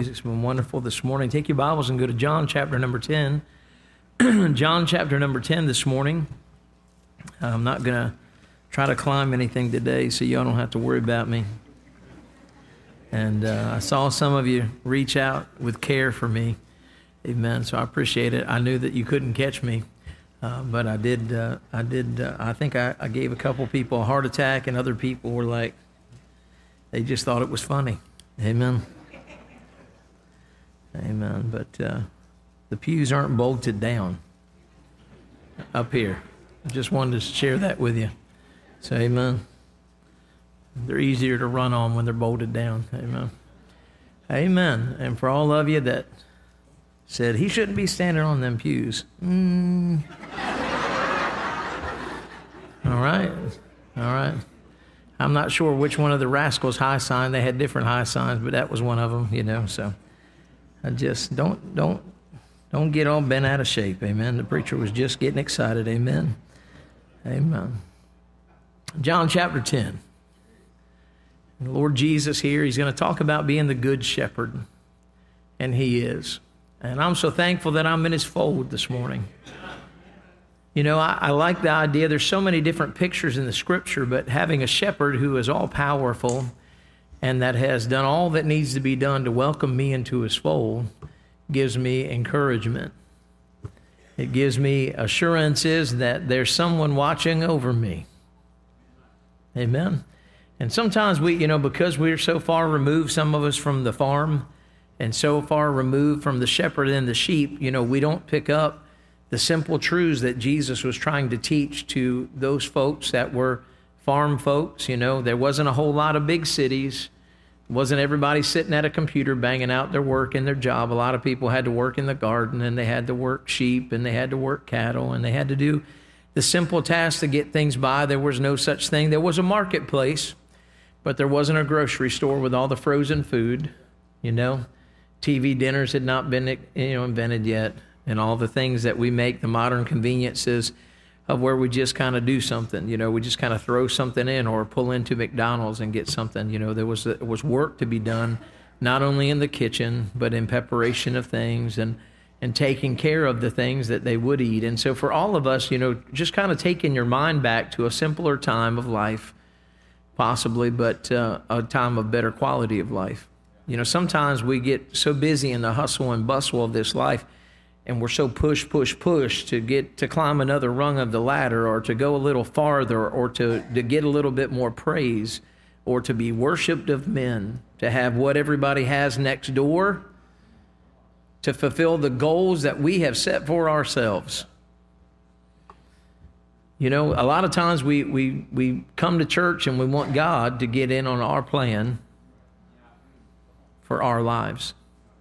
Music's been wonderful this morning. Take your Bibles and go to John chapter number 10. John chapter number 10 this morning. I'm not going to try to climb anything today, so y'all don't have to worry about me. And I saw some of you reach out with care for me. Amen. So I appreciate it. I knew that you couldn't catch me, but I did. I think I gave a couple people a heart attack, and other people were like, they just thought it was funny. Amen. Amen. But the pews aren't bolted down up here. I just wanted to share that with you. So, amen. They're easier to run on when they're bolted down. Amen. Amen. And for all of you that said, he shouldn't be standing on them pews. All right. All right. I'm not sure which one of the rascals' high sign. They had different high signs, but that was one of them, you know. So I just don't get all bent out of shape. Amen. The preacher was just getting excited. Amen. Amen. John chapter 10. The Lord Jesus here, he's going to talk about being the good shepherd. And he is. And I'm so thankful that I'm in his fold this morning. You know, I like the idea. There's so many different pictures in the scripture, but having a shepherd who is all powerful and that has done all that needs to be done to welcome me into his fold gives me encouragement. It gives me assurances that there's someone watching over me. Amen. And sometimes we, you know, because we're so far removed, some of us from the farm and so far removed from the shepherd and the sheep, you know, we don't pick up the simple truths that Jesus was trying to teach to those folks that were farm folks. You know, there wasn't a whole lot of big cities. Wasn't everybody sitting at a computer banging out their work and their job. A lot of people had to work in the garden, and they had to work sheep, and they had to work cattle, and they had to do the simple tasks to get things by. There was no such thing. There was a marketplace, but there wasn't a grocery store with all the frozen food. You know, TV dinners had not been, invented yet. And all the things that we make, the modern conveniences of where we just kind of do something. You know, we just kind of throw something in or pull into McDonald's and get something. You know, there was work to be done, not only in the kitchen, but in preparation of things and taking care of the things that they would eat. And so for all of us, you know, just kind of taking your mind back to a simpler time of life, possibly, but a time of better quality of life. You know, sometimes we get so busy in the hustle and bustle of this life, and we're so push to climb another rung of the ladder, or to go a little farther, or to get a little bit more praise, or to be worshipped of men, to have what everybody has next door, to fulfill the goals that we have set for ourselves. You know, a lot of times we come to church and we want God to get in on our plan for our lives,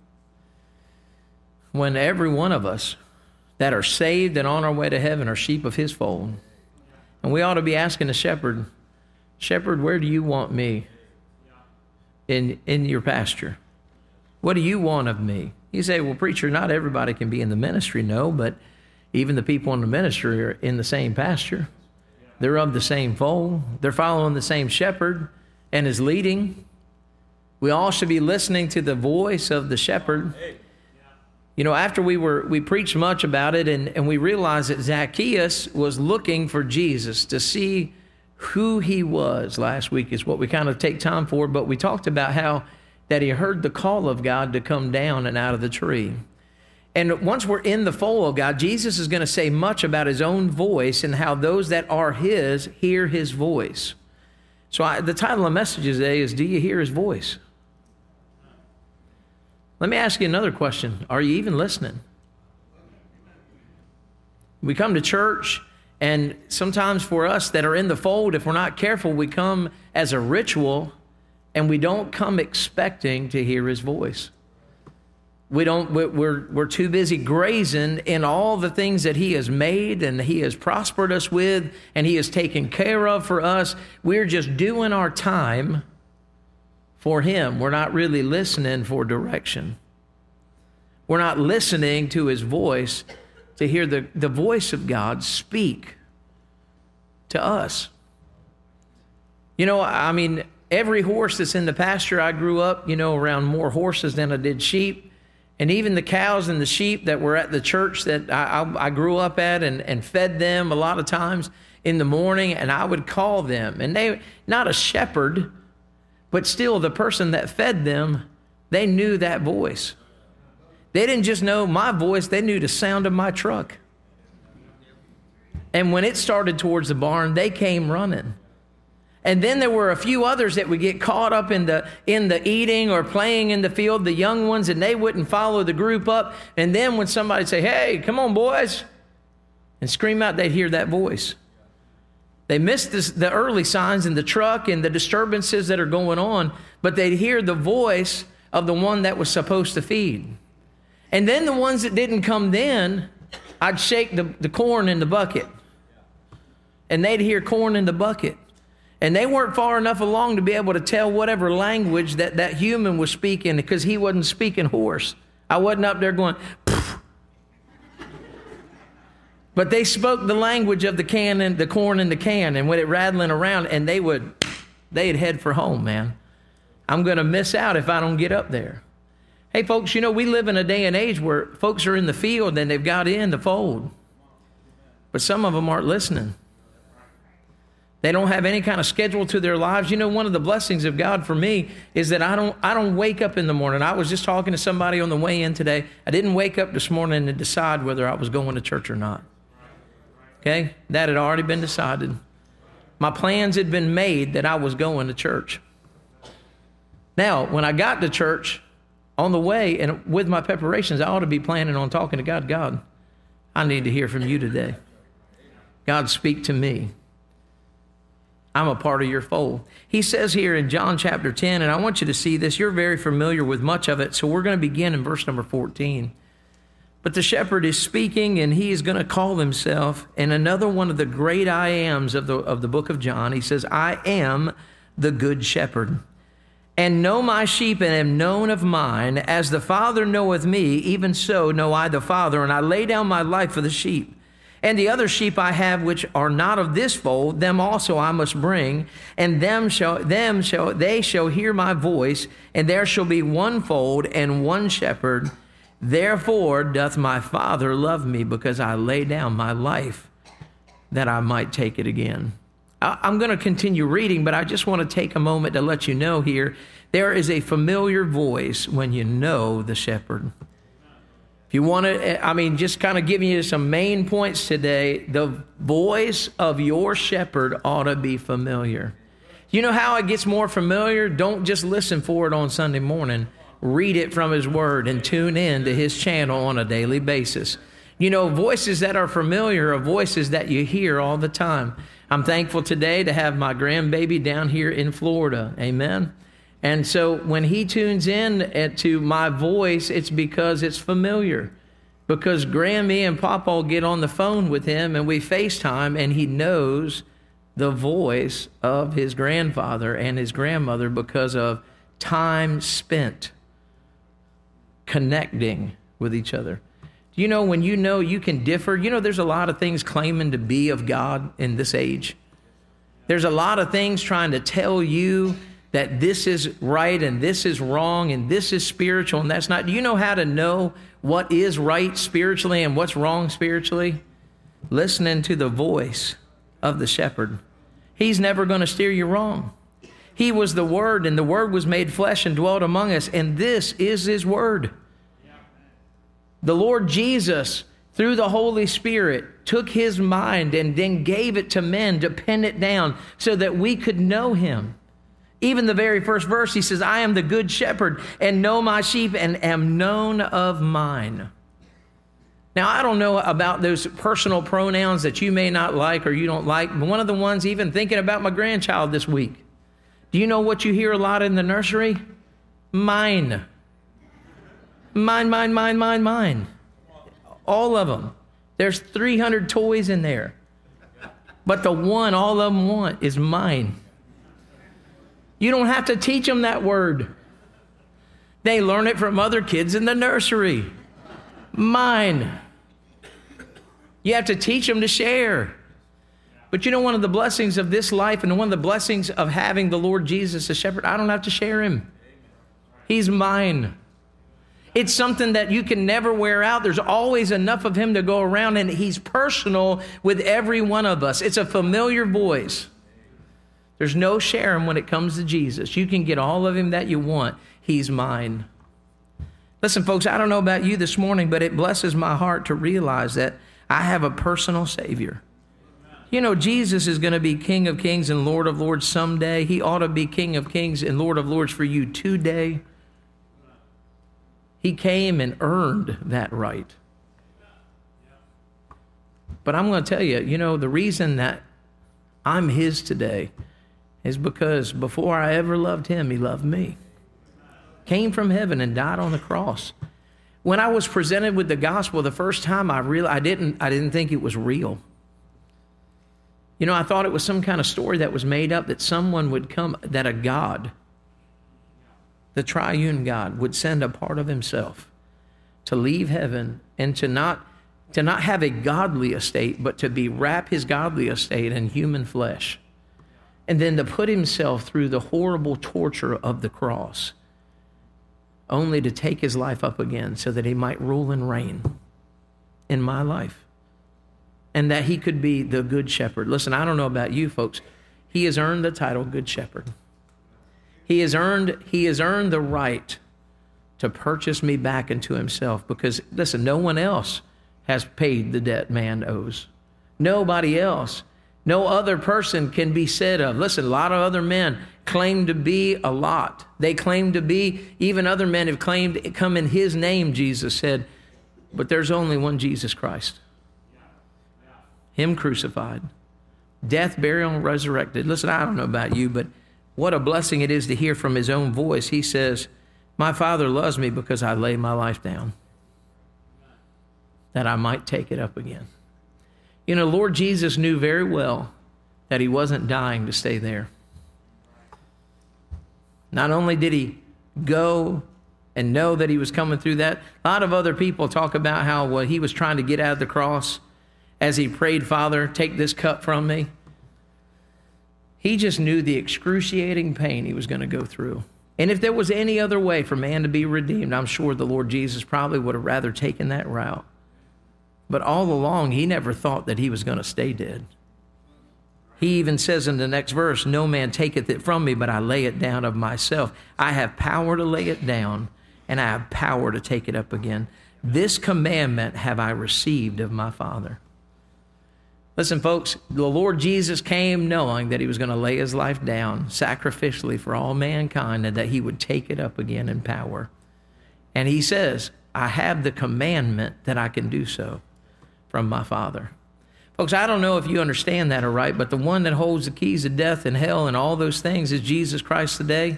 when every one of us that are saved and on our way to heaven are sheep of his fold. And we ought to be asking the shepherd, Shepherd, where do you want me in your pasture? What do you want of me? You say, well, preacher, not everybody can be in the ministry. No, but even the people in the ministry are in the same pasture. They're of the same fold. They're following the same shepherd and is leading. We all should be listening to the voice of the shepherd. You know, after we preached much about it, and we realized that Zacchaeus was looking for Jesus to see who he was. Last week is what we kind of take time for, but we talked about how that he heard the call of God to come down and out of the tree. And once we're in the fold of God, Jesus is going to say much about his own voice and how those that are his hear his voice. So the title of the message today is, Do You Hear His Voice? Let me ask you another question. Are you even listening? We come to church, and sometimes for us that are in the fold, if we're not careful, we come as a ritual, and we don't come expecting to hear his voice. We're too busy grazing in all the things that he has made and he has prospered us with and he has taken care of for us. We're just doing our time for him. We're not really listening for direction. We're not listening to his voice to hear the voice of God speak to us. You know, I mean, every horse that's in the pasture, I grew up, around more horses than I did sheep. And even the cows and the sheep that were at the church that I grew up at and fed them a lot of times in the morning, and I would call them. And they, not a shepherd, but still the person that fed them, they knew that voice. They didn't just know my voice, they knew the sound of my truck. And when it started towards the barn, they came running. And then there were a few others that would get caught up in the eating or playing in the field, the young ones, and they wouldn't follow the group up. And then when somebody say, "Hey, come on, boys," and scream out, they'd hear that voice. They missed the early signs in the truck and the disturbances that are going on, but they'd hear the voice of the one that was supposed to feed. And then the ones that didn't come then, I'd shake the corn in the bucket. And they'd hear corn in the bucket. And they weren't far enough along to be able to tell whatever language that human was speaking, because he wasn't speaking horse. I wasn't up there going, "Pfft." But they spoke the language of the can and the corn in the can, and when it rattling around, and they'd head for home, man. I'm going to miss out if I don't get up there. Hey, folks, we live in a day and age where folks are in the field and they've got in the fold. But some of them aren't listening. They don't have any kind of schedule to their lives. One of the blessings of God for me is that I don't wake up in the morning. I was just talking to somebody on the way in today. I didn't wake up this morning and decide whether I was going to church or not. Okay? That had already been decided. My plans had been made that I was going to church. Now, when I got to church, on the way and with my preparations, I ought to be planning on talking to God. "God, I need to hear from you today. God, speak to me. I'm a part of your fold." He says here in John chapter 10, and I want you to see this. You're very familiar with much of it, so we're going to begin in verse number 14. But the shepherd is speaking, and he is going to call himself, and another one of the great I ams of the book of John, he says, "I am the good shepherd, and know my sheep, and am known of mine. As the Father knoweth me, even so know I the Father, and I lay down my life for the sheep. And the other sheep I have which are not of this fold, them also I must bring, and they shall hear my voice, and there shall be one fold and one shepherd. Therefore doth my Father love me, because I lay down my life that I might take it again." I'm going to continue reading, but I just want to take a moment to let you know here, there is a familiar voice when you know the shepherd. If you want to, just kind of giving you some main points today, the voice of your shepherd ought to be familiar. You know how it gets more familiar? Don't just listen for it on Sunday morning. Read it from his word and tune in to his channel on a daily basis. Voices that are familiar are voices that you hear all the time. I'm thankful today to have my grandbaby down here in Florida. Amen. And so when he tunes in to my voice, it's because it's familiar. Because Grammy and Papa get on the phone with him and we FaceTime, and he knows the voice of his grandfather and his grandmother because of time spent connecting with each other. When you can differ, there's a lot of things claiming to be of God in this age. There's a lot of things trying to tell you that this is right and this is wrong and this is spiritual and that's not. Do you know how to know what is right spiritually and what's wrong spiritually? Listening to the voice of the shepherd. He's never going to steer you wrong. He was the Word, and the Word was made flesh and dwelt among us, and this is His Word. The Lord Jesus, through the Holy Spirit, took His mind and then gave it to men to pen it down so that we could know Him. Even the very first verse, He says, "I am the good shepherd and know my sheep and am known of mine." Now, I don't know about those personal pronouns that you may not like or you don't like, but one of the ones, even thinking about my grandchild this week, do you know what you hear a lot in the nursery? Mine. Mine, mine, mine, mine, mine. All of them. There's 300 toys in there. But the one all of them want is mine. You don't have to teach them that word. They learn it from other kids in the nursery. Mine. You have to teach them to share. But you know, one of the blessings of this life and one of the blessings of having the Lord Jesus as shepherd, I don't have to share him. He's mine. It's something that you can never wear out. There's always enough of him to go around, and he's personal with every one of us. It's a familiar voice. There's no sharing when it comes to Jesus. You can get all of him that you want. He's mine. Listen, folks, I don't know about you this morning, but it blesses my heart to realize that I have a personal Savior. You know, Jesus is going to be King of Kings and Lord of Lords someday. He ought to be King of Kings and Lord of Lords for you today. He came and earned that right. But I'm going to tell you, you know, the reason that I'm his today is because before I ever loved him, he loved me. Came from heaven and died on the cross. When I was presented with the gospel the first time, I didn't think it was real. You know, I thought it was some kind of story that was made up, that someone would come, that a God, the triune God, would send a part of himself to leave heaven and to not have a godly estate, but to wrap his godly estate in human flesh. And then to put himself through the horrible torture of the cross, only to take his life up again so that he might rule and reign in my life. And that he could be the good shepherd. Listen, I don't know about you folks. He has earned the title good shepherd. He has earned the right to purchase me back into himself, because, listen, no one else has paid the debt man owes. Nobody else. No other person can be said of. Listen, a lot of other men claim to be a lot. They claim to be, even other men have claimed to come in his name, Jesus said. But there's only one Jesus Christ. Him crucified. Death, burial, and resurrected. Listen, I don't know about you, but what a blessing it is to hear from his own voice. He says, my Father loves me because I lay my life down, that I might take it up again. You know, Lord Jesus knew very well that he wasn't dying to stay there. Not only did he go and know that he was coming through that, a lot of other people talk about how he was trying to get out of the cross as he prayed, Father, take this cup from me. He just knew the excruciating pain he was going to go through. And if there was any other way for man to be redeemed, I'm sure the Lord Jesus probably would have rather taken that route. But all along, he never thought that he was going to stay dead. He even says in the next verse, no man taketh it from me, but I lay it down of myself. I have power to lay it down, and I have power to take it up again. This commandment have I received of my Father. Listen, folks, the Lord Jesus came knowing that he was going to lay his life down sacrificially for all mankind, and that he would take it up again in power. And he says, I have the commandment that I can do so from my Father. Folks, I don't know if you understand that all right, but the one that holds the keys of death and hell and all those things is Jesus Christ today.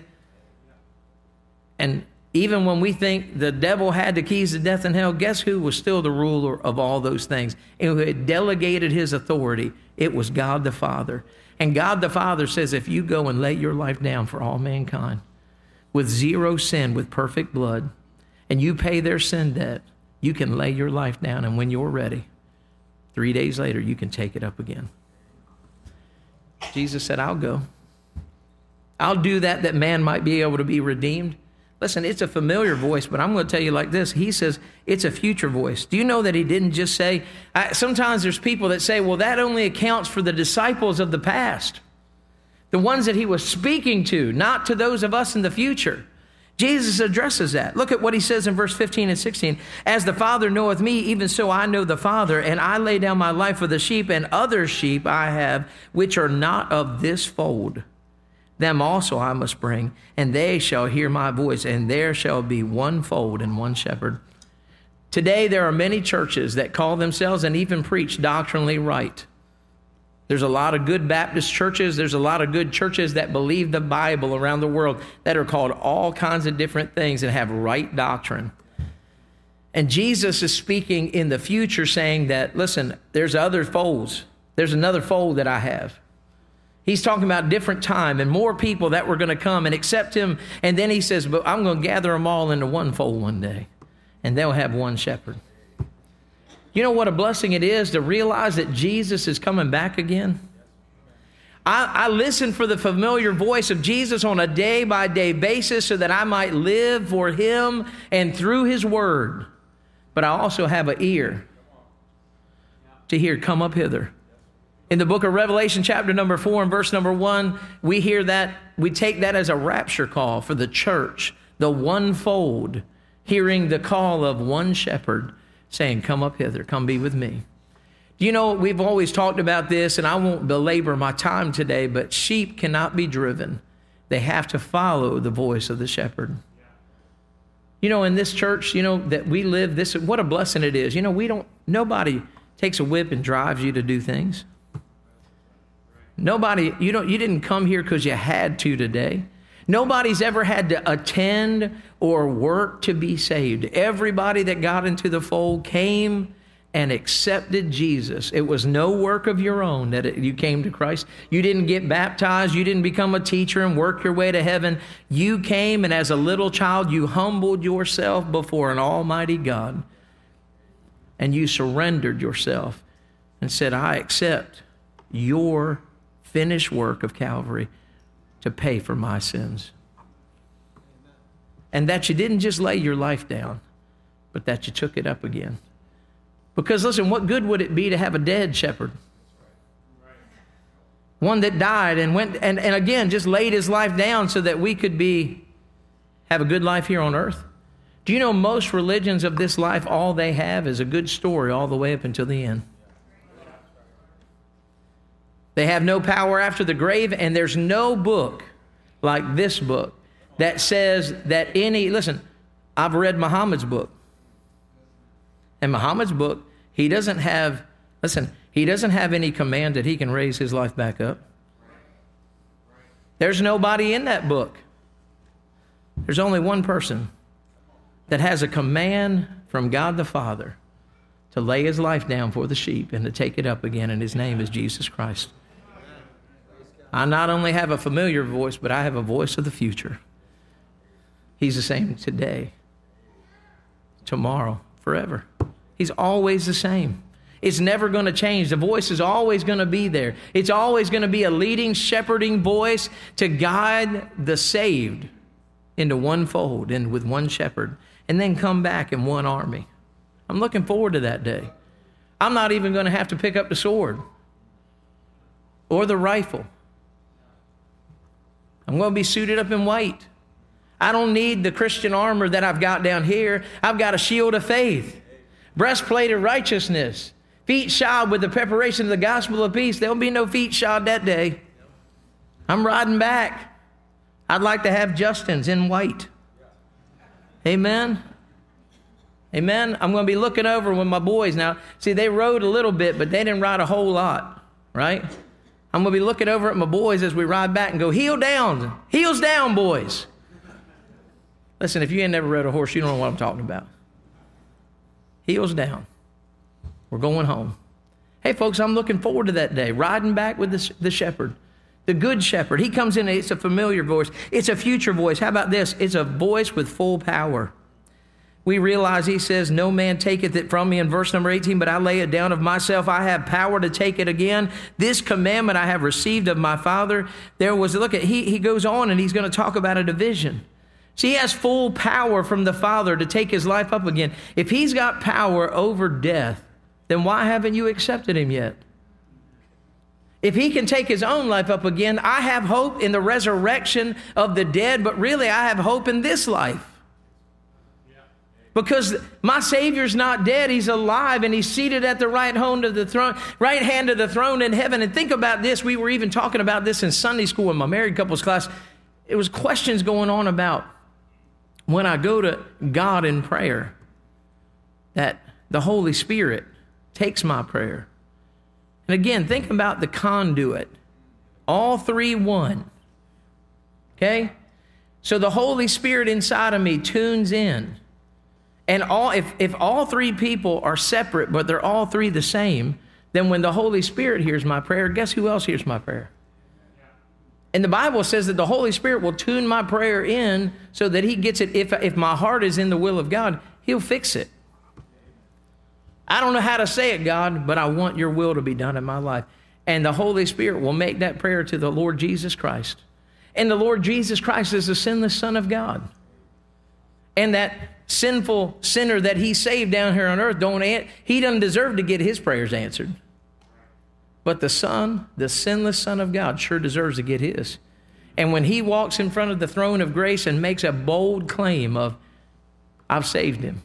And even when we think the devil had the keys to death and hell, guess who was still the ruler of all those things and who had delegated his authority? It was God the Father. And God the Father says, if you go and lay your life down for all mankind with zero sin, with perfect blood, and you pay their sin debt, you can lay your life down, and when you're ready, 3 days later, you can take it up again. Jesus said, I'll go. I'll do that man might be able to be redeemed. Listen, it's a familiar voice, but I'm going to tell you like this. He says it's a future voice. Do you know that he didn't just say, sometimes there's people that say, well, that only accounts for the disciples of the past, the ones that he was speaking to, not to those of us in the future. Jesus addresses that. Look at what he says in verse 15 and 16. As the Father knoweth me, even so I know the Father, and I lay down my life for the sheep, and other sheep I have, which are not of this fold. Them also I must bring, and they shall hear my voice, and there shall be one fold and one shepherd. Today there are many churches that call themselves and even preach doctrinally right. There's a lot of good Baptist churches. There's a lot of good churches that believe the Bible around the world that are called all kinds of different things and have right doctrine. And Jesus is speaking in the future saying that, listen, there's other folds. There's another fold that I have. He's talking about different time and more people that were going to come and accept him. And then he says, but I'm going to gather them all into one fold one day, and they'll have one shepherd. You know what a blessing it is to realize that Jesus is coming back again? I listen for the familiar voice of Jesus on a day-by-day basis so that I might live for him and through his word. But I also have an ear to hear, come up hither. In the book of Revelation, chapter number 4 and verse number 1, we hear that, we take that as a rapture call for the church, the one fold, hearing the call of one shepherd saying, come up hither, come be with me. You know, we've always talked about this, and I won't belabor my time today, but sheep cannot be driven. They have to follow the voice of the shepherd. You know, in this church, you know, that we live, this, what a blessing it is. You know, nobody takes a whip and drives you to do things. Nobody, you didn't come here because you had to today. Nobody's ever had to attend or work to be saved. Everybody that got into the fold came and accepted Jesus. It was no work of your own that you came to Christ. You didn't get baptized. You didn't become a teacher and work your way to heaven. You came, and as a little child, you humbled yourself before an almighty God. And you surrendered yourself and said, I accept your finished work of Calvary to pay for my sins. And that you didn't just lay your life down, but that you took it up again. Because listen, what good would it be to have a dead shepherd? One that died and went and again just laid his life down so that we could have a good life here on earth. Do you know most religions of this life, all they have is a good story all the way up until the end? They have no power after the grave, and there's no book like this book that says that listen, I've read Muhammad's book. In Muhammad's book, he doesn't have any command that he can raise his life back up. There's nobody in that book. There's only one person that has a command from God the Father to lay his life down for the sheep and to take it up again, and his name is Jesus Christ. I not only have a familiar voice, but I have a voice of the future. He's the same today, tomorrow, forever. He's always the same. It's never going to change. The voice is always going to be there. It's always going to be a leading, shepherding voice to guide the saved into one fold and with one shepherd, and then come back in one army. I'm looking forward to that day. I'm not even going to have to pick up the sword or the rifle. I'm going to be suited up in white. I don't need the Christian armor that I've got down here. I've got a shield of faith, breastplate of righteousness, feet shod with the preparation of the gospel of peace. There'll be no feet shod that day. I'm riding back. I'd like to have Justin's in white. Amen. Amen. I'm going to be looking over with my boys now. See, they rode a little bit, but they didn't ride a whole lot, right? I'm going to be looking over at my boys as we ride back and go, heels down, boys. Listen, if you ain't never rode a horse, you don't know what I'm talking about. Heels down. We're going home. Hey, folks, I'm looking forward to that day, riding back with the shepherd, the good shepherd. He comes in, it's a familiar voice. It's a future voice. How about this? It's a voice with full power. We realize he says, no man taketh it from me in verse number 18, but I lay it down of myself. I have power to take it again. This commandment I have received of my Father. He goes on and he's going to talk about a division. See, he has full power from the Father to take his life up again. If he's got power over death, then why haven't you accepted him yet? If he can take his own life up again, I have hope in the resurrection of the dead, but really I have hope in this life. Because my Savior's not dead, he's alive, and he's seated at the right hand of the throne in heaven. And think about this, we were even talking about this in Sunday school in my married couples class. It was questions going on about when I go to God in prayer, that the Holy Spirit takes my prayer. And again, think about the conduit. All three one. Okay? So the Holy Spirit inside of me tunes in. And if all three people are separate, but they're all three the same, then when the Holy Spirit hears my prayer, guess who else hears my prayer? And the Bible says that the Holy Spirit will tune my prayer in so that he gets it. If my heart is in the will of God, he'll fix it. I don't know how to say it, God, but I want your will to be done in my life. And the Holy Spirit will make that prayer to the Lord Jesus Christ. And the Lord Jesus Christ is the sinless Son of God. And that sinful sinner that he saved down here on earth, he doesn't deserve to get his prayers answered. But the Son, the sinless Son of God, sure deserves to get his. And when he walks in front of the throne of grace and makes a bold claim of, I've saved him,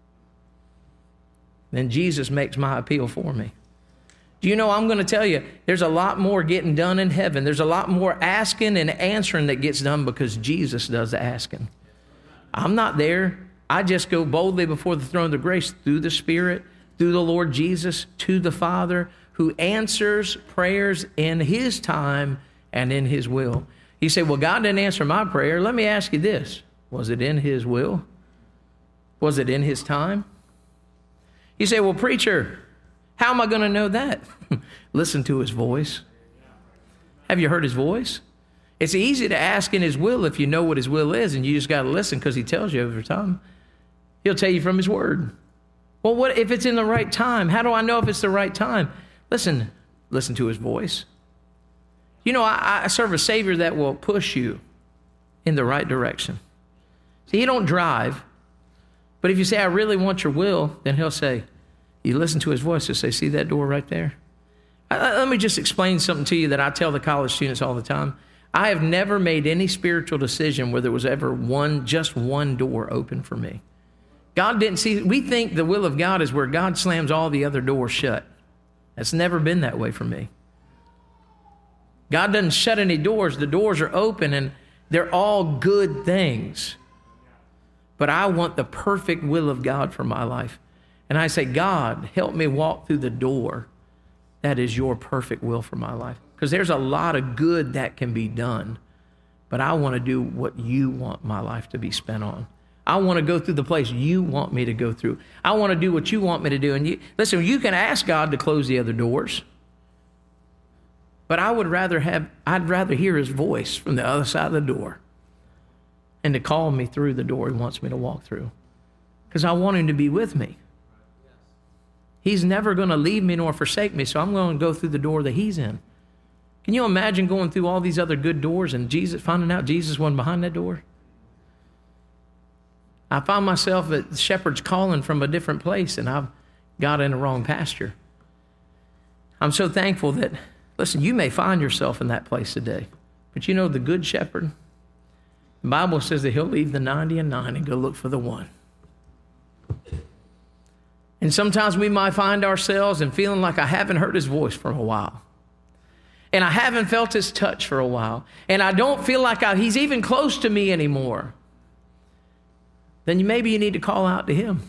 then Jesus makes my appeal for me. Do you know, I'm going to tell you, there's a lot more getting done in heaven. There's a lot more asking and answering that gets done because Jesus does the asking. I'm not there. I just go boldly before the throne of grace through the Spirit, through the Lord Jesus, to the Father, who answers prayers in his time and in his will. You say, well, God didn't answer my prayer. Let me ask you this. Was it in his will? Was it in his time? You say, well, preacher, how am I going to know that? Listen to his voice. Have you heard his voice? It's easy to ask in his will if you know what his will is, and you just got to listen because he tells you over time. He'll tell you from his word. Well, what if it's in the right time? How do I know if it's the right time? Listen to his voice. You know, I serve a Savior that will push you in the right direction. See, he don't drive, but if you say, I really want your will, then he'll say, you listen to his voice, he'll say, see that door right there? Let me just explain something to you that I tell the college students all the time. I have never made any spiritual decision where there was ever just one door open for me. God didn't see, we think the will of God is where God slams all the other doors shut. That's never been that way for me. God doesn't shut any doors. The doors are open and they're all good things. But I want the perfect will of God for my life. And I say, God, help me walk through the door that is your perfect will for my life. Because there's a lot of good that can be done. But I want to do what you want my life to be spent on. I want to go through the place you want me to go through. I want to do what you want me to do. And listen, you can ask God to close the other doors. But I'd rather hear his voice from the other side of the door and to call me through the door he wants me to walk through. Because I want him to be with me. He's never going to leave me nor forsake me, so I'm going to go through the door that he's in. Can you imagine going through all these other good doors and finding out Jesus wasn't behind that door? I found myself at Shepherd's Calling from a different place, and I've got in the wrong pasture. I'm so thankful that, listen, you may find yourself in that place today, but you know the Good Shepherd? The Bible says that he'll leave the 99 and go look for the one. And sometimes we might find ourselves and feeling like I haven't heard his voice for a while. And I haven't felt his touch for a while. And I don't feel like he's even close to me anymore. Then maybe you need to call out to him.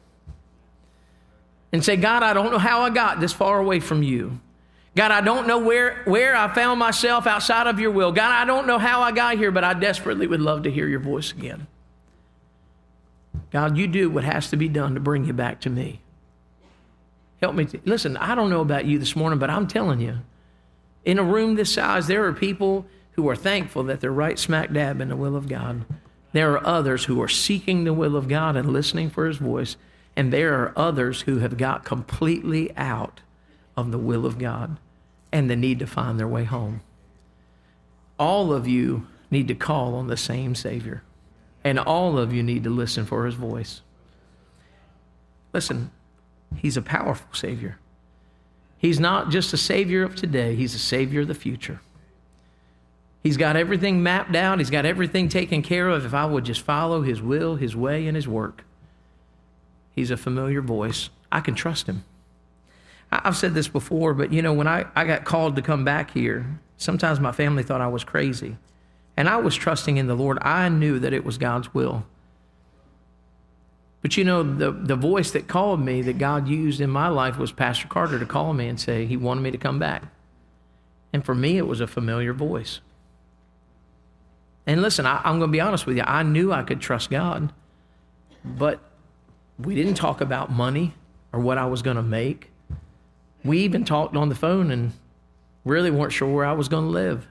And say, God, I don't know how I got this far away from you. God, I don't know where I found myself outside of your will. God, I don't know how I got here, but I desperately would love to hear your voice again. God, you do what has to be done to bring you back to me. Help me. Listen, I don't know about you this morning, but I'm telling you, in a room this size, there are people who are thankful that they're right smack dab in the will of God. There are others who are seeking the will of God and listening for his voice. And there are others who have got completely out of the will of God and the need to find their way home. All of you need to call on the same Savior. And all of you need to listen for his voice. Listen, he's a powerful Savior. He's not just a Savior of today. He's a Savior of the future. He's got everything mapped out. He's got everything taken care of if I would just follow his will, his way, and his work. He's a familiar voice. I can trust him. I've said this before, but you know, when I got called to come back here, sometimes my family thought I was crazy. And I was trusting in the Lord. I knew that it was God's will. But you know, the voice that called me, that God used in my life, was Pastor Carter to call me and say he wanted me to come back. And for me, it was a familiar voice. And listen, I'm going to be honest with you. I knew I could trust God. But we didn't talk about money or what I was going to make. We even talked on the phone and really weren't sure where I was going to live.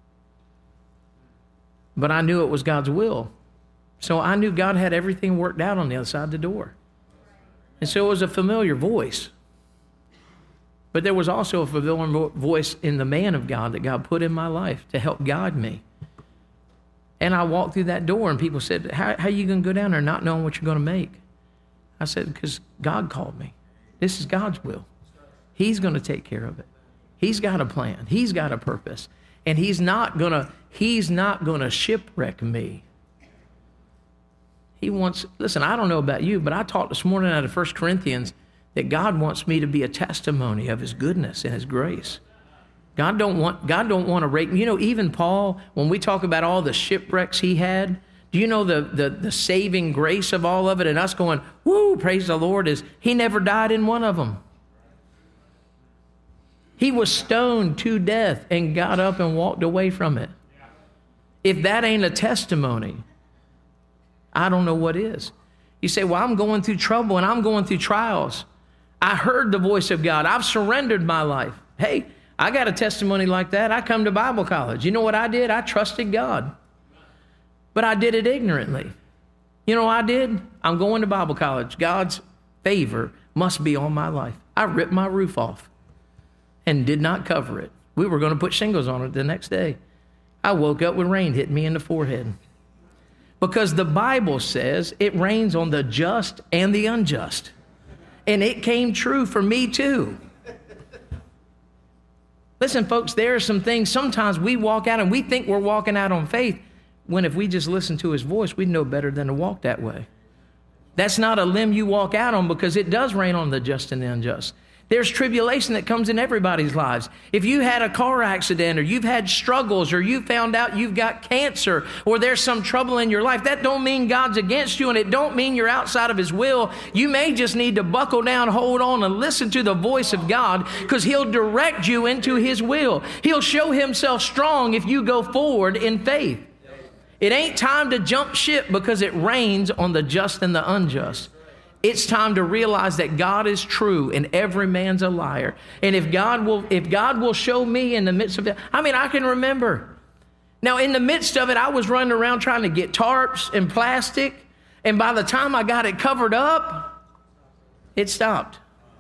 But I knew it was God's will. So I knew God had everything worked out on the other side of the door. And so it was a familiar voice. But there was also a fulfilling voice in the man of God that God put in my life to help guide me. And I walked through that door and people said, how are you going to go down there not knowing what you're going to make? I said, because God called me. This is God's will. He's going to take care of it. He's got a plan. He's got a purpose. And he's not going to shipwreck me. He wants, listen, I don't know about you, but I talked this morning out of 1 Corinthians that God wants me to be a testimony of his goodness and his grace. God don't want to rate me. You know, even Paul, when we talk about all the shipwrecks he had, do you know the saving grace of all of it and us going, woo, praise the Lord, is he never died in one of them. He was stoned to death and got up and walked away from it. If that ain't a testimony, I don't know what is. You say, well, I'm going through trouble and I'm going through trials. I heard the voice of God. I've surrendered my life. Hey, I got a testimony like that. I come to Bible college. You know what I did? I trusted God. But I did it ignorantly. You know what I did? I'm going to Bible college. God's favor must be on my life. I ripped my roof off and did not cover it. We were going to put shingles on it the next day. I woke up with rain hitting me in the forehead. Because the Bible says it rains on the just and the unjust. And it came true for me too. Listen, folks, there are some things sometimes we walk out and we think we're walking out on faith, when if we just listen to his voice, we'd know better than to walk that way. That's not a limb you walk out on, because it does rain on the just and the unjust. There's tribulation that comes in everybody's lives. If you had a car accident, or you've had struggles, or you found out you've got cancer, or there's some trouble in your life, that don't mean God's against you, and it don't mean you're outside of his will. You may just need to buckle down, hold on, and listen to the voice of God, because he'll direct you into his will. He'll show himself strong if you go forward in faith. It ain't time to jump ship because it rains on the just and the unjust. It's time to realize that God is true and every man's a liar. And if God will show me in the midst of it, I can remember. Now, in the midst of it, I was running around trying to get tarps and plastic. And by the time I got it covered up, it stopped.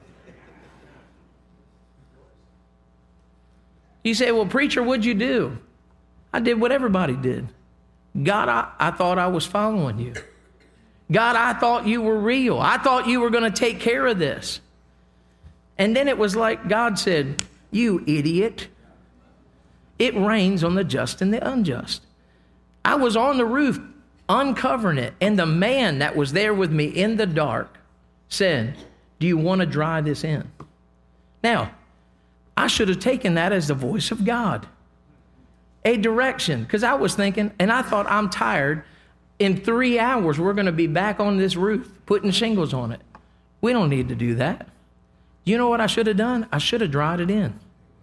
You say, well, preacher, what'd you do? I did what everybody did. God, I thought I was following you. God, I thought you were real. I thought you were going to take care of this. And then it was like God said, you idiot. It rains on the just and the unjust. I was on the roof uncovering it, and the man that was there with me in the dark said, do you want to dry this in? Now, I should have taken that as the voice of God, a direction, because I was thinking, and I thought, I'm tired. In 3 hours, we're going to be back on this roof, putting shingles on it. We don't need to do that. You know what I should have done? I should have dried it in.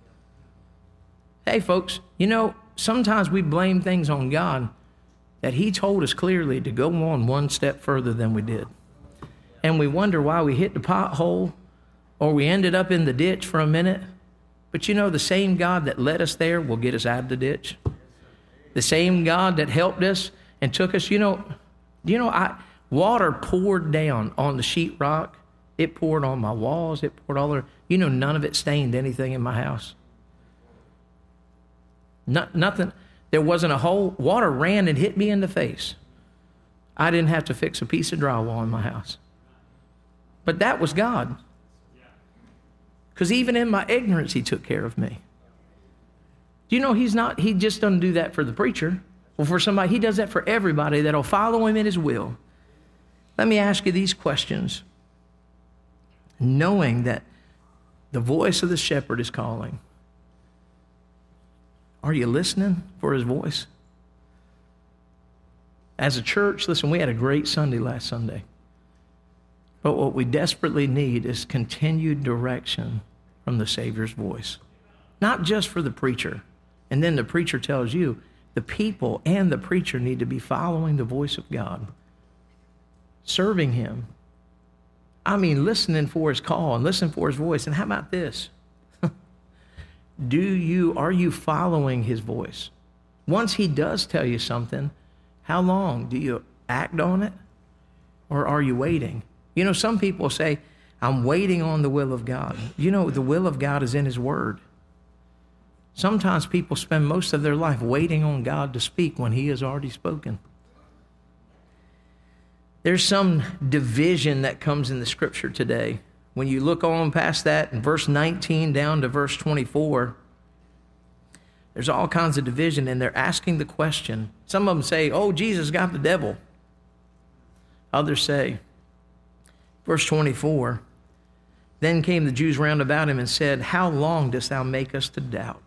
Hey, folks, sometimes we blame things on God that he told us clearly to go on one step further than we did. And we wonder why we hit the pothole or we ended up in the ditch for a minute. But the same God that led us there will get us out of the ditch. The same God that helped us and took us, water poured down on the sheetrock. It poured on my walls. It poured all over. None of it stained anything in my house. Nothing. There wasn't a hole. Water ran and hit me in the face. I didn't have to fix a piece of drywall in my house. But that was God. Because even in my ignorance, he took care of me. Do you know he just doesn't do that for the preacher. Well, for somebody, he does that for everybody that'll follow him in his will. Let me ask you these questions. Knowing that the voice of the shepherd is calling, are you listening for his voice? As a church, listen, we had a great Sunday last Sunday. But what we desperately need is continued direction from the Savior's voice. Not just for the preacher. And then the preacher tells you, the people and the preacher need to be following the voice of God, serving him. Listening for his call and listening for his voice. And how about this? Are you following his voice? Once he does tell you something, how long do you act on it? Or are you waiting? Some people say, I'm waiting on the will of God. You know, the will of God is in his word. Sometimes people spend most of their life waiting on God to speak when he has already spoken. There's some division that comes in the scripture today. When you look on past that, in verse 19 down to verse 24, there's all kinds of division, and they're asking the question. Some of them say, oh, Jesus got the devil. Others say, verse 24, then came the Jews round about him and said, how long dost thou make us to doubt?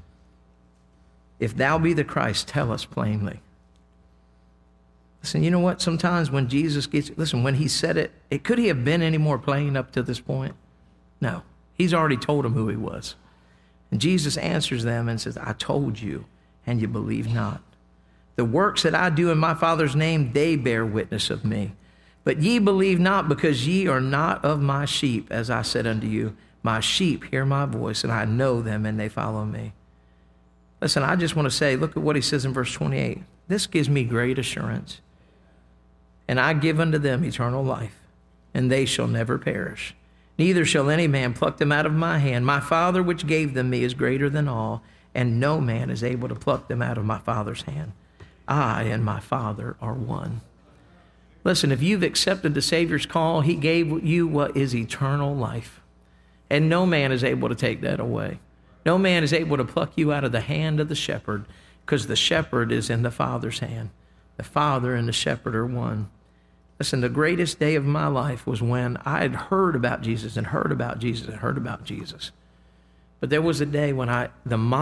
If thou be the Christ, tell us plainly. Listen, you know what? Sometimes when Jesus when he said it, could he have been any more plain up to this point? No. He's already told them who he was. And Jesus answers them and says, I told you, and you believe not. The works that I do in my Father's name, they bear witness of me. But ye believe not, because ye are not of my sheep, as I said unto you. My sheep hear my voice, and I know them, and they follow me. Listen, I just want to say, look at what he says in verse 28. This gives me great assurance. And I give unto them eternal life, and they shall never perish. Neither shall any man pluck them out of my hand. My Father which gave them me is greater than all, and no man is able to pluck them out of my Father's hand. I and my Father are one. Listen, if you've accepted the Savior's call, he gave you what is eternal life. And no man is able to take that away. No man is able to pluck you out of the hand of the shepherd, because the shepherd is in the Father's hand. The Father and the shepherd are one. Listen, the greatest day of my life was when I had heard about Jesus and heard about Jesus and heard about Jesus. But there was a day when I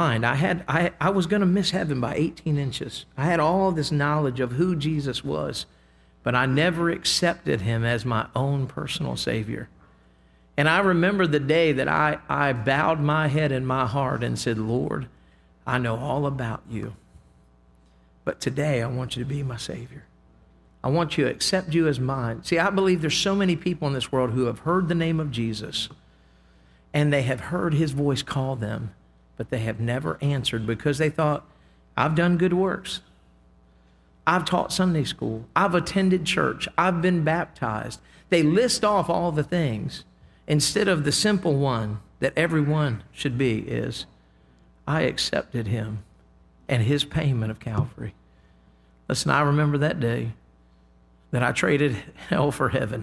was going to miss heaven by 18 inches. I had all this knowledge of who Jesus was, but I never accepted him as my own personal Savior. And I remember the day that I bowed my head in my heart and said, Lord, I know all about you. But today I want you to be my Savior. I want you to accept you as mine. See, I believe there's so many people in this world who have heard the name of Jesus, and they have heard his voice call them, but they have never answered because they thought, I've done good works. I've taught Sunday school. I've attended church. I've been baptized. They list off all the things instead of the simple one that everyone should be is, I accepted him and his payment of Calvary. Listen, I remember that day that I traded hell for heaven.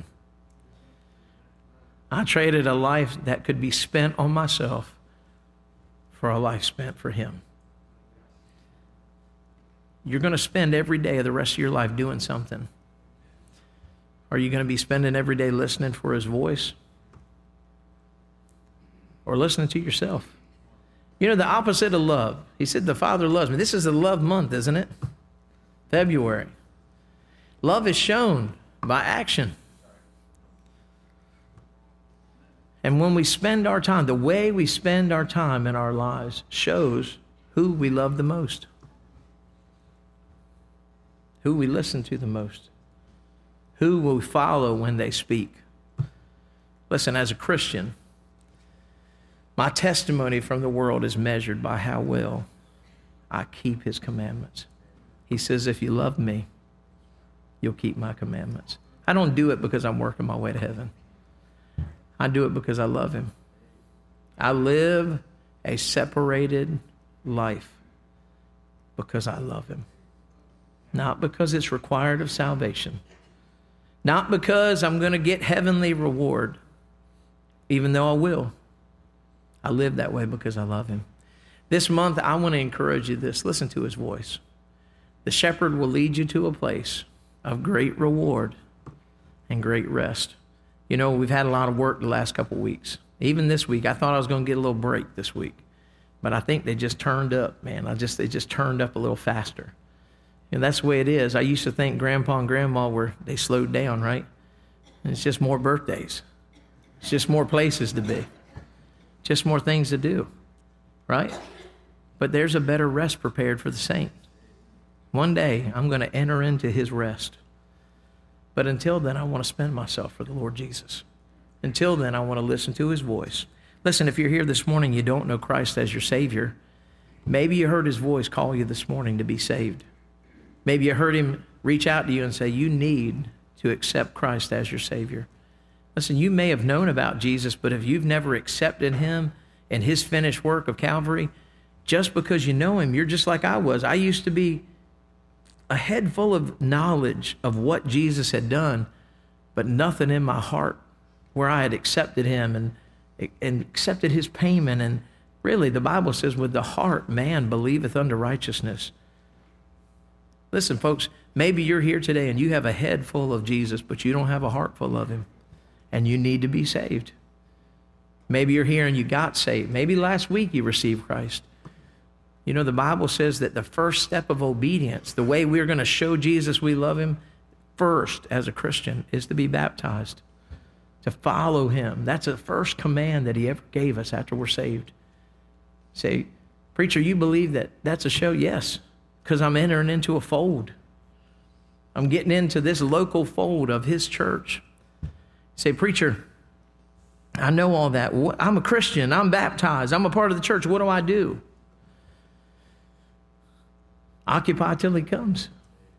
I traded a life that could be spent on myself for a life spent for him. You're going to spend every day of the rest of your life doing something. Are you going to be spending every day listening for his voice? Or listening to yourself? You know, the opposite of love. He said, the Father loves me. This is a love month, isn't it? February. Love is shown by action. And when we spend our time, the way we spend our time in our lives shows who we love the most, who we listen to the most, who we follow when they speak. Listen, as a Christian, my testimony from the world is measured by how well I keep his commandments. He says, if you love me, you'll keep my commandments. I don't do it because I'm working my way to heaven. I do it because I love him. I live a separated life because I love him. Not because it's required of salvation. Not because I'm going to get heavenly reward, even though I will. I live that way because I love him. This month, I want to encourage you this. Listen to his voice. The shepherd will lead you to a place of great reward and great rest. You know, we've had a lot of work the last couple of weeks. Even this week, I thought I was going to get a little break this week. But I think they just turned up, man. They just turned up a little faster. And that's the way it is. I used to think Grandpa and Grandma they slowed down, right? And it's just more birthdays. It's just more places to be. Just more things to do, right? But there's a better rest prepared for the saint. One day, I'm going to enter into his rest. But until then, I want to spend myself for the Lord Jesus. Until then, I want to listen to his voice. Listen, if you're here this morning, you don't know Christ as your Savior, maybe you heard his voice call you this morning to be saved. Maybe you heard him reach out to you and say, you need to accept Christ as your Savior. Listen, you may have known about Jesus, but if you've never accepted him and his finished work of Calvary, just because you know him, you're just like I was. I used to be a head full of knowledge of what Jesus had done, but nothing in my heart where I had accepted him and accepted his payment. And really, the Bible says, with the heart, man believeth unto righteousness. Listen, folks, maybe you're here today and you have a head full of Jesus, but you don't have a heart full of him, and you need to be saved. Maybe you're here and you got saved. Maybe last week you received Christ. You know, the Bible says that the first step of obedience, the way we're going to show Jesus we love him first as a Christian, is to be baptized, to follow him. That's the first command that he ever gave us after we're saved. Say, preacher, you believe that that's a show? Yes, because I'm entering into a fold. I'm getting into this local fold of his church. Say, preacher, I know all that. I'm a Christian. I'm baptized. I'm a part of the church. What do I do? Occupy till he comes.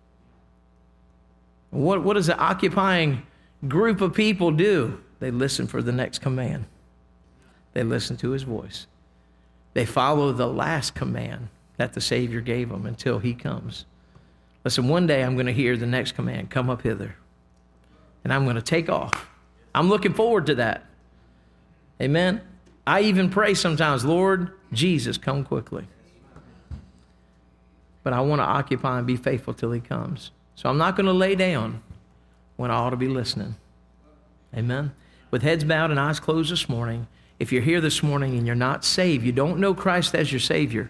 What does an occupying group of people do? They listen for the next command. They listen to his voice. They follow the last command that the Savior gave them until he comes. Listen, one day I'm going to hear the next command, come up hither. And I'm going to take off. I'm looking forward to that. Amen. I even pray sometimes, Lord Jesus, come quickly. But I want to occupy and be faithful till he comes. So I'm not going to lay down when I ought to be listening. Amen. With heads bowed and eyes closed this morning, if you're here this morning and you're not saved, you don't know Christ as your Savior,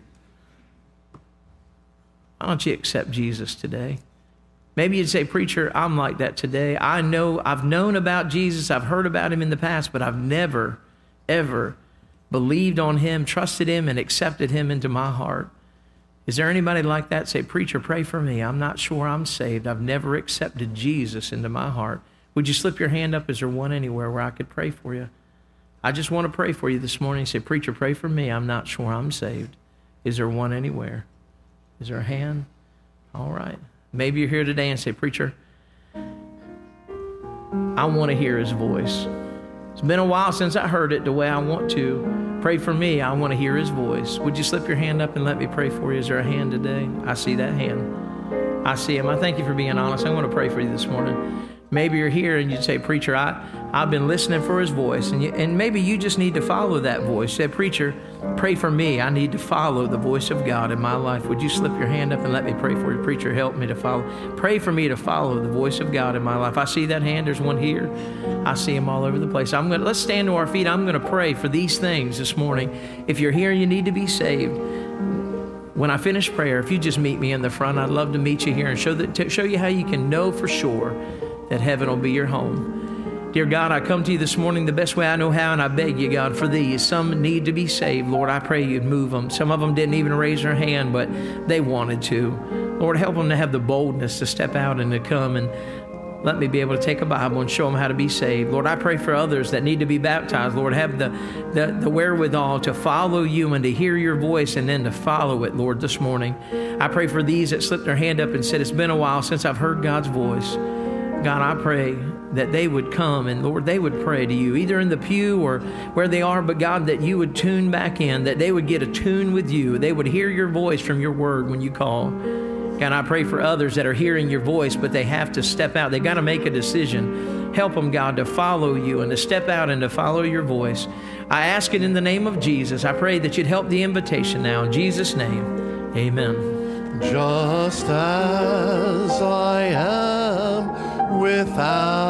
why don't you accept Jesus today? Maybe you'd say, preacher, I'm like that today. I've known about Jesus. I've heard about him in the past, but I've never, ever believed on him, trusted him, and accepted him into my heart. Is there anybody like that? Say, preacher, pray for me. I'm not sure I'm saved. I've never accepted Jesus into my heart. Would you slip your hand up? Is there one anywhere where I could pray for you? I just want to pray for you this morning. Say, preacher, pray for me. I'm not sure I'm saved. Is there one anywhere? Is there a hand? All right. Maybe you're here today and say, preacher, I want to hear his voice. It's been a while since I heard it the way I want to. Pray for me. I want to hear his voice. Would you slip your hand up and let me pray for you? Is there a hand today? I see that hand. I see him. I thank you for being honest. I want to pray for you this morning. Maybe you're here and you'd say, preacher, I've been listening for his voice. And maybe you just need to follow that voice. Say, preacher, pray for me. I need to follow the voice of God in my life. Would you slip your hand up and let me pray for you? Preacher, help me to follow. Pray for me to follow the voice of God in my life. I see that hand. There's one here. I see them all over the place. Let's stand to our feet. I'm going to pray for these things this morning. If you're here and you need to be saved, when I finish prayer, if you just meet me in the front, I'd love to meet you here and show you how you can know for sure that heaven will be your home. Dear God, I come to you this morning the best way I know how, and I beg you, God, for these. Some need to be saved. Lord, I pray you'd move them. Some of them didn't even raise their hand, but they wanted to. Lord, help them to have the boldness to step out and to come and let me be able to take a Bible and show them how to be saved. Lord, I pray for others that need to be baptized. Lord, have the wherewithal to follow you and to hear your voice and then to follow it, Lord, this morning. I pray for these that slipped their hand up and said, it's been a while since I've heard God's voice. God, I pray that they would come and, Lord, they would pray to you, either in the pew or where they are, but God, that you would tune back in, that they would get attuned with you. They would hear your voice from your word when you call. God, I pray for others that are hearing your voice, but they have to step out. They got to make a decision. Help them, God, to follow you and to step out and to follow your voice. I ask it in the name of Jesus. I pray that you'd help the invitation now. In Jesus' name, amen. Just as I am without